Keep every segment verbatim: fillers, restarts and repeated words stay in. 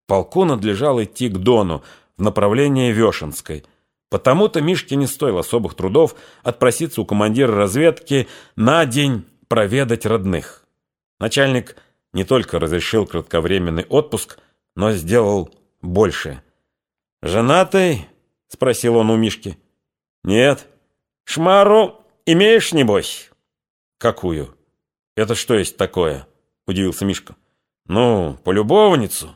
Полку надлежало идти к Дону в направлении Вешенской. Потому-то Мишке не стоило особых трудов отпроситься у командира разведки на день проведать родных. Начальник не только разрешил кратковременный отпуск, но сделал больше. «Женатый?» — спросил он у Мишки. «Нет». «Шмару имеешь, небось?» «Какую? Это что есть такое?» — удивился Мишка. «Ну, полюбовницу».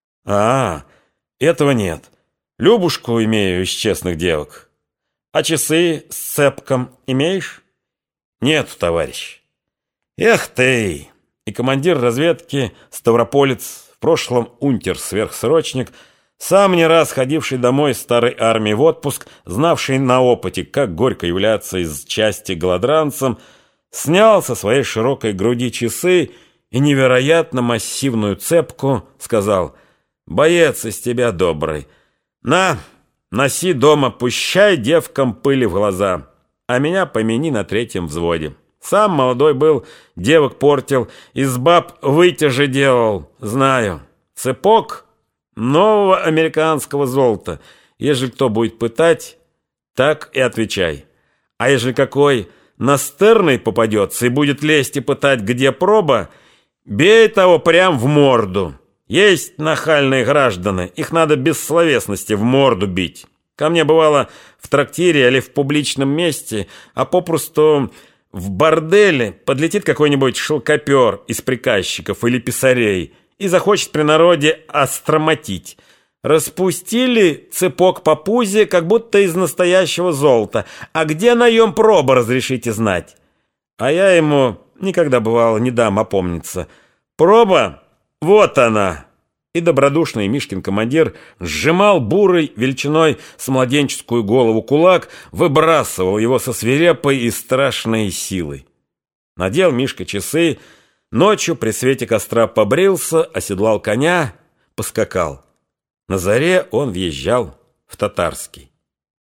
«А, этого нет. Любушку имею из честных девок». «А часы с цепком имеешь?» «Нет, товарищ». «Эх ты!» И командир разведки, ставрополец, в прошлом унтер-сверхсрочник, сам не раз ходивший домой из старой армии в отпуск, знавший на опыте, как горько являться из части голодранцем, снял со своей широкой груди часы и невероятно массивную цепку, сказал: «Боец из тебя добрый. На, носи дома, пущай девкам пыли в глаза, а меня помяни на третьем взводе. Сам молодой был, девок портил, из баб вытяжи делал, знаю. Цепок нового американского золота. Ежели кто будет пытать, так и отвечай. А ежели какой настырный попадется и будет лезть и пытать, где проба, бей того прям в морду. Есть нахальные граждане, их надо без словесности в морду бить. Ко мне бывало в трактире или в публичном месте, а попросту в борделе подлетит какой-нибудь шелкопер из приказчиков или писарей и захочет при народе остромотить. Распустили цепок по пузе, как будто из настоящего золота. А где наем проба, разрешите знать? А я ему никогда, бывало, не дам опомниться. Проба, вот она. И добродушный Мишкин командир сжимал бурой величиной с младенческую голову кулак, выбрасывал его со свирепой и страшной силой. Надел Мишка часы, ночью при свете костра побрился, оседлал коня, поскакал. На заре он въезжал в Татарский.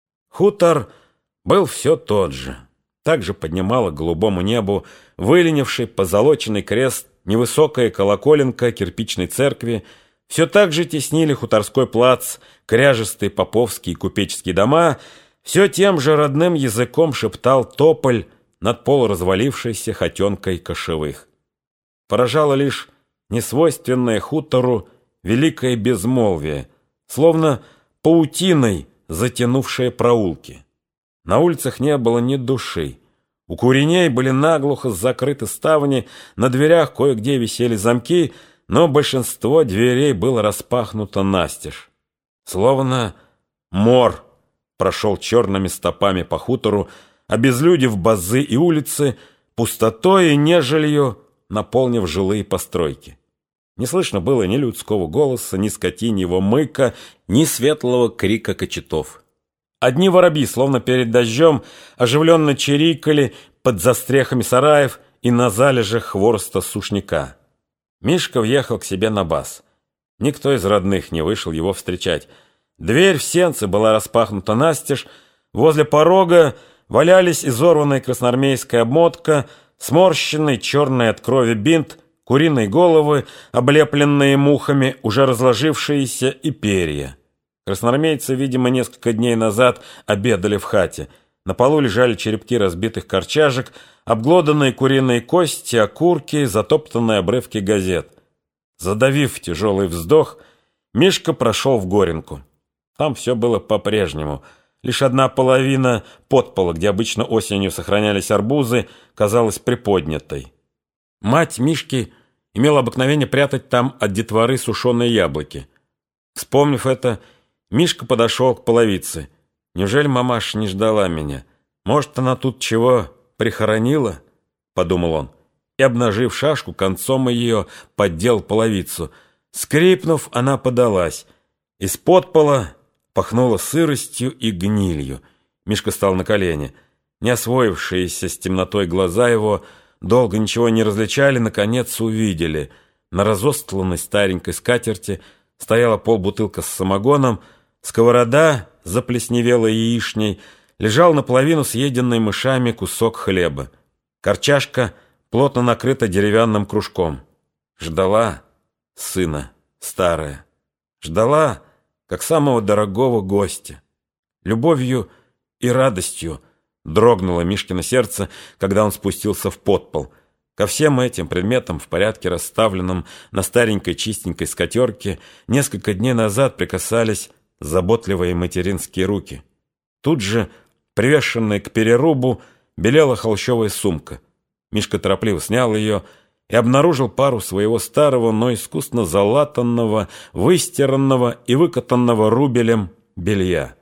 Хутор был все тот же. Также поднимала к голубому небу выленивший позолоченный крест невысокая колоколенка кирпичной церкви. Все так же теснили хуторской плац, кряжестые поповские купеческие дома. Все тем же родным языком шептал тополь над полуразвалившейся хотенкой кошевых. Поражало лишь несвойственное хутору великое безмолвие, словно паутиной затянувшее проулки. На улицах не было ни души. У куреней были наглухо закрыты ставни, на дверях кое-где висели замки, но большинство дверей было распахнуто настежь. Словно мор прошел черными стопами по хутору, обезлюдив базы и улицы, пустотой и нежелью наполнив жилые постройки. Не слышно было ни людского голоса, ни скотиньего мыка, ни светлого крика кочетов. Одни воробьи, словно перед дождем, оживленно чирикали под застрехами сараев и на залежах хвороста сушняка. Мишка въехал к себе на бас. Никто из родных не вышел его встречать. Дверь в сенце была распахнута настежь, возле порога валялись изорванная красноармейская обмотка, сморщенный черный от крови бинт, куриные головы, облепленные мухами, уже разложившиеся, и перья. Красноармейцы, видимо, несколько дней назад обедали в хате. На полу лежали черепки разбитых корчажек, обглоданные куриные кости, окурки, затоптанные обрывки газет. Задавив тяжелый вздох, Мишка прошел в Горенку. Там все было по-прежнему. Лишь одна половина подпола, где обычно осенью сохранялись арбузы, казалась приподнятой. Мать Мишки имела обыкновение прятать там от детворы сушеные яблоки. Вспомнив это, Мишка подошел к половице. «Неужели мамаша не ждала меня? Может, она тут чего прихоронила?» — подумал он. И, обнажив шашку, концом ее поддел половицу. Скрипнув, она подалась. Из-под пола пахнуло сыростью и гнилью. Мишка стал на колени. Не освоившиеся с темнотой глаза его долго ничего не различали, наконец увидели. На разостланной старенькой скатерти стояла полбутылка с самогоном, сковорода, заплесневелой яичней, лежал наполовину съеденный мышами кусок хлеба. Корчашка плотно накрыта деревянным кружком. Ждала сына старая. Ждала, как самого дорогого гостя. Любовью и радостью дрогнуло Мишкино сердце, когда он спустился в подпол. Ко всем этим предметам, в порядке расставленным на старенькой чистенькой скатерке, несколько дней назад прикасались заботливые материнские руки. Тут же, привешенная к перерубу, белела холщовая сумка. Мишка торопливо снял ее и обнаружил пару своего старого, но искусно залатанного, выстиранного и выкатанного рубелем белья.